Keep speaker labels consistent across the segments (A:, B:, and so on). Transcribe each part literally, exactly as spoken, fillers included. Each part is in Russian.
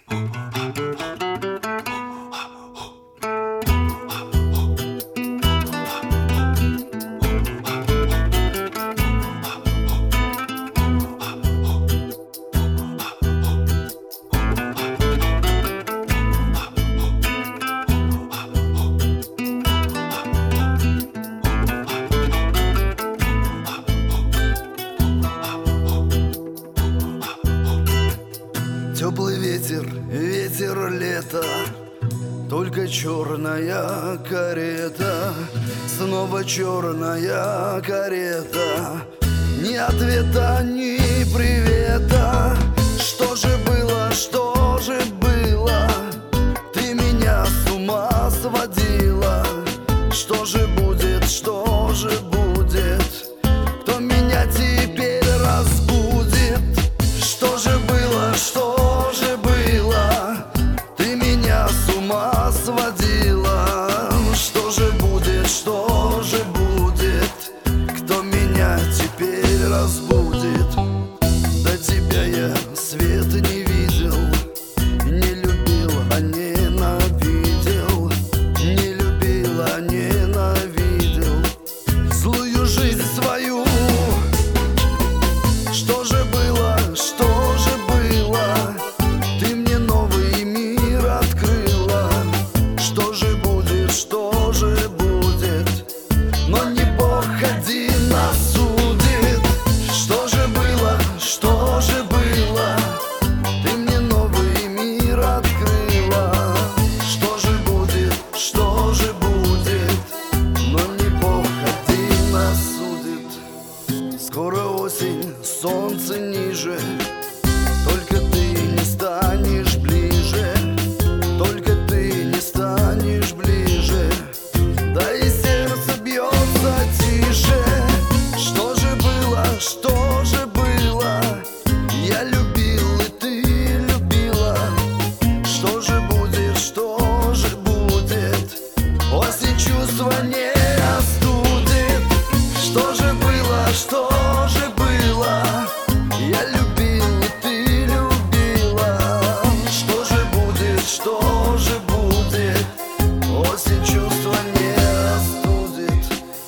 A: Теплый ветер, ветер лета, только черная карета, снова черная карета. Ни ответа, ни привета. Что же было, что же было? Ты меня с ума сводила. Что же будет, что же будет? Кто меня теперь разбудит? Что же было, что же было? Ты меня с ума сводила. Что же будет, что же будет? Кто меня теперь разбудит? До тебя я свет не видел, не любил, а ненавидел. Не любил, а ненавидел злую жизнь свою. Что же было, что же было? Ты мне новый мир открыла. Что же будет, что же будет? Но не Бог один нас судит. Что же было, что же было? Ты мне новый мир открыла. Что же будет, что же будет? Но не Бог один нас судит. Скоро осень, солнце ниже, только ты не станешь ближе, только ты не станешь ближе. Да и сердце бьется тише. Что же было, что же было? Я любил, и ты любила. Что же будет, что же будет? Осень чувства не остудит. Что же было, что же было? Я любил, и ты любила. Что же будет, что же будет? Осень чувства не остудит.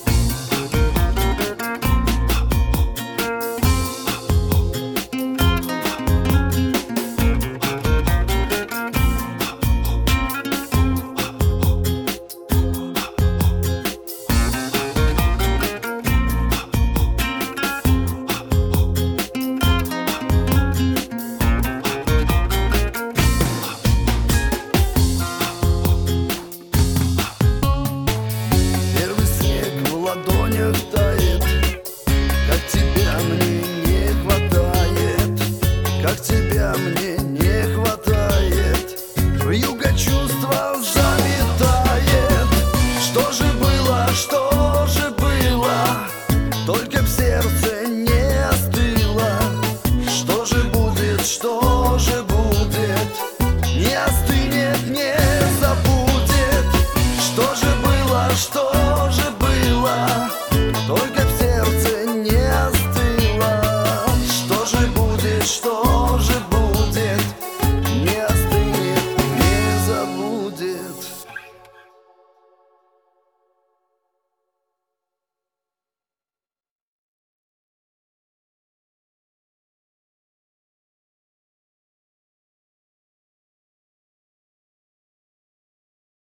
A: Первый снег в ладонях тает. Как тебя мне не хватает, как тебя мне не хватает. Вьюга чувства заметает. Что же было, что же было? Только в сердце